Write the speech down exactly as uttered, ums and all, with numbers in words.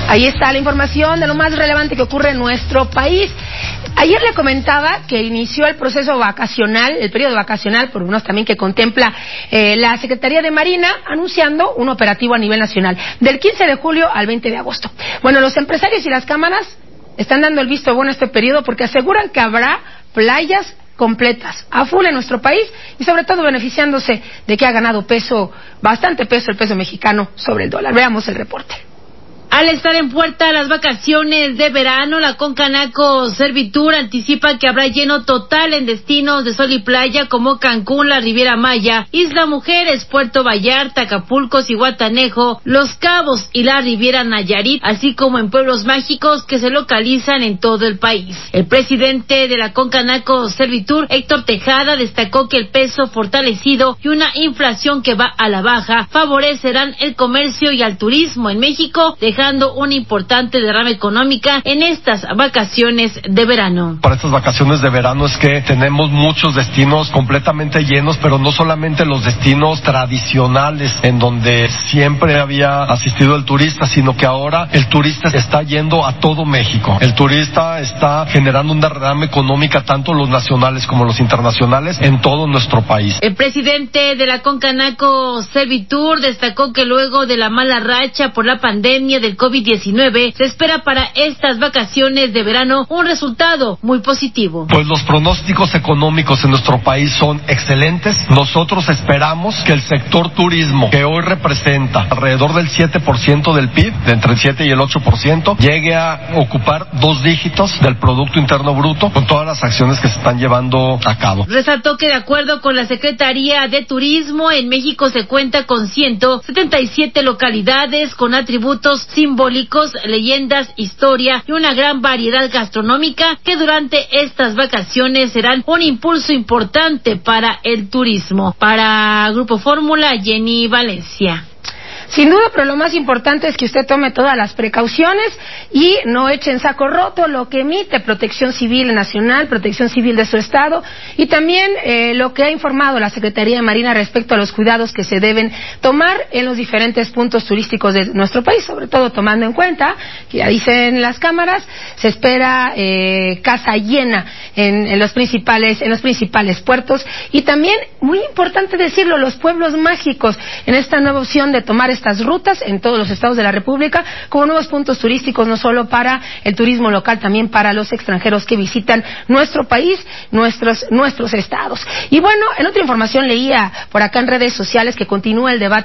Ahí está la información de lo más relevante que ocurre en nuestro país. Ayer le comentaba que inició el proceso vacacional, el periodo vacacional, por unos también que contempla eh, la Secretaría de Marina, anunciando un operativo a nivel nacional, del quince de julio al veinte de agosto. Bueno, los empresarios y las cámaras están dando el visto bueno a este periodo porque aseguran que habrá playas completas, a full en nuestro país y sobre todo beneficiándose de que ha ganado peso, bastante peso el peso mexicano sobre el dólar. Veamos el reporte. Al estar en puerta las vacaciones de verano, la Concanaco Servitur anticipa que habrá lleno total en destinos de sol y playa como Cancún, la Riviera Maya, Isla Mujeres, Puerto Vallarta, Acapulco, Zihuatanejo, Los Cabos y la Riviera Nayarit, así como en pueblos mágicos que se localizan en todo el país. El presidente de la Concanaco Servitur, Héctor Tejada, destacó que el peso fortalecido y una inflación que va a la baja favorecerán el comercio y al turismo en México, dejando una importante derrama económica en estas vacaciones de verano. Para estas vacaciones de verano es que tenemos muchos destinos completamente llenos, pero no solamente los destinos tradicionales en donde siempre había asistido el turista, sino que ahora el turista está yendo a todo México. El turista está generando una derrama económica, tanto los nacionales como los internacionales, en todo nuestro país. El presidente de la Concanaco Servitur destacó que luego de la mala racha por la pandemia del COVID diecinueve, se espera para estas vacaciones de verano un resultado muy positivo. Pues los pronósticos económicos en nuestro país son excelentes. Nosotros esperamos que el sector turismo, que hoy representa alrededor del siete por ciento del P I B, de entre el siete y el ocho por ciento, llegue a ocupar dos dígitos del Producto Interno Bruto con todas las acciones que se están llevando a cabo. Resaltó que de acuerdo con la Secretaría de Turismo, en México se cuenta con ciento setenta y siete localidades con atributos simbólicos, leyendas, historia y una gran variedad gastronómica que durante estas vacaciones serán un impulso importante para el turismo. Para Grupo Fórmula, Jenny Valencia. Sin duda, pero lo más importante es que usted tome todas las precauciones y no eche en saco roto lo que emite Protección Civil Nacional, Protección Civil de su estado y también eh, lo que ha informado la Secretaría de Marina respecto a los cuidados que se deben tomar en los diferentes puntos turísticos de nuestro país, sobre todo tomando en cuenta que ya dicen las cámaras, se espera eh, casa llena en, en los principales en los principales puertos y también, muy importante decirlo, los pueblos mágicos en esta nueva opción de tomar estas rutas en todos los estados de la República como nuevos puntos turísticos, no solo para el turismo local, también para los extranjeros que visitan nuestro país, nuestros nuestros estados. Y bueno, en otra información leía por acá en redes sociales que continúa el debate